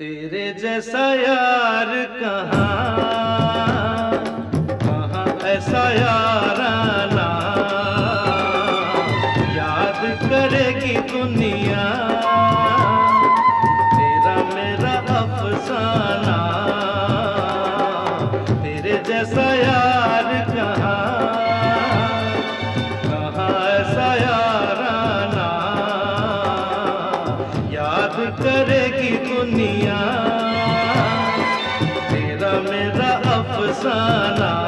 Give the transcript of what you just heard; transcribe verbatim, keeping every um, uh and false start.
तेरे जैसा यार कहाँ कहाँ ऐसा याराना, याद करेगी दुनिया तेरा मेरा अफसाना। तेरे जैसा यार कहाँ कहाँ ऐसा याराना, याद करेगी दुनिया तेरा मेरा अफसाना।